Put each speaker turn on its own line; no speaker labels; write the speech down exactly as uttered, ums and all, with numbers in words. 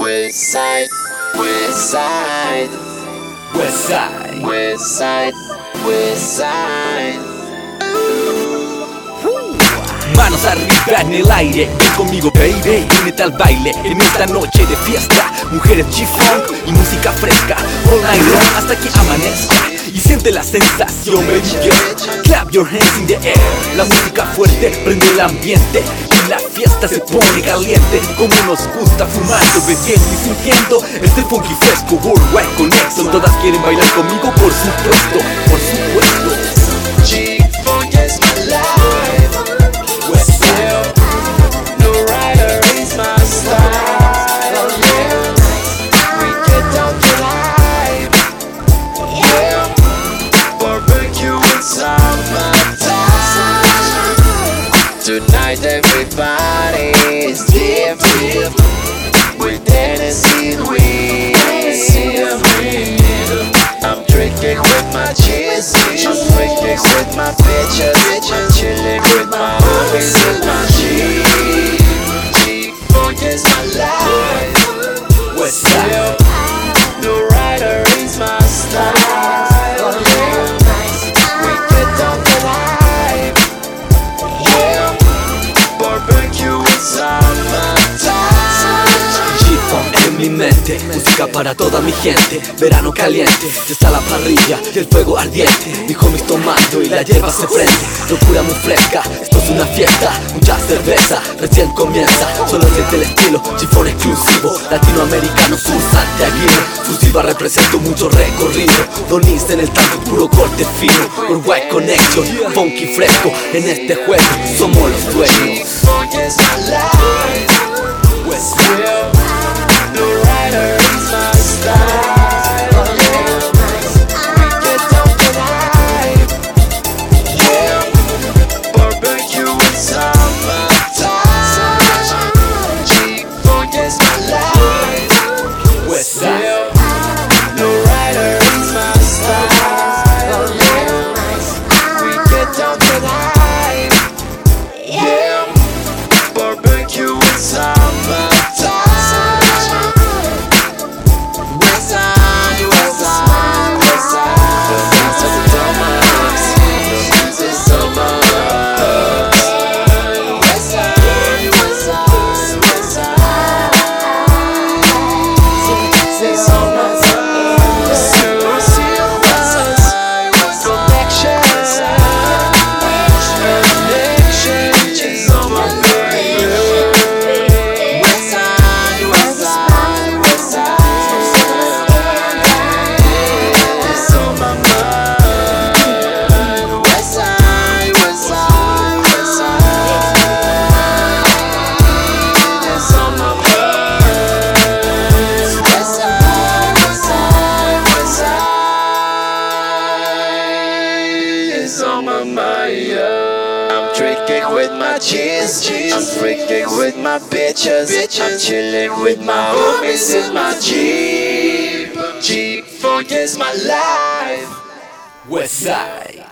West Side, West Side,
West Side,
West Side, West Side.
Manos arriba en el aire, ven conmigo baby, únete al baile en esta noche de fiesta. Mujeres G-Funk y música fresca, all night long hasta que amanezca. Y siente la sensación, baby girl, clap your hands in the air. La música fuerte prende el ambiente y la fiesta se pone caliente. Como nos gusta fumando, bebiendo y sintiendo este funky fresco, Worldwide Connection. Todas quieren bailar conmigo, por supuesto, por supuesto.
G-Funk is my life.
West Side,
No rider is my style. Yeah, we get down to life. Yeah, barbecue in summertime. Tonight everybody is deep, deep. With Tennessee weed. I'm drinking with my cheese. I'm drinking with my bitches. I'm chilling with my homies in my Jeep. G-Funk is my life.
West Side,
No rider is my style. Yeah, we get down to life. Yeah, barbecue in summertime.
G-Funk en mi mente, música para toda mi gente. Verano caliente, ya está la parrilla y el fuego ardiente. Mi homies tomando y la hierba se prende. Locura muy fresca, esto es una fiesta. Mucha cerveza, recién comienza. Solo siente el estilo, G-Funk exclusivo. Latinoamericano, sur santiaguino. Fusiva represento mucho recorrido. Donista en el tango, puro corte fino. Worldwide Connection, funky fresco. En este juego somos los dueños.
G-Funk is my life.
West Side,
Yeah, no rider is my style. Yeah, we get down to life. Yeah, barbecue in summertime. G-Funk is my life.
West Side,
Yeah, no rider is my style. Yeah, we get down to life. Yeah, barbecue in summertime. West Side, West Side, West Side. The beats of the Thomas, the music summer. West Side, West Side, West Side. Say summertime. Still, still West Side, connection, connection is on my baby. West Side, West Side, West Side. It's on my mind. West Side, West Side, West Side. It's on my mind. West Side, West Side, West Side. It's on my mind. I'm drinking with my cheese. I'm drinking with my bitches. I'm chilling with my homies in my Jeep. G-Funk is my life.
West Side.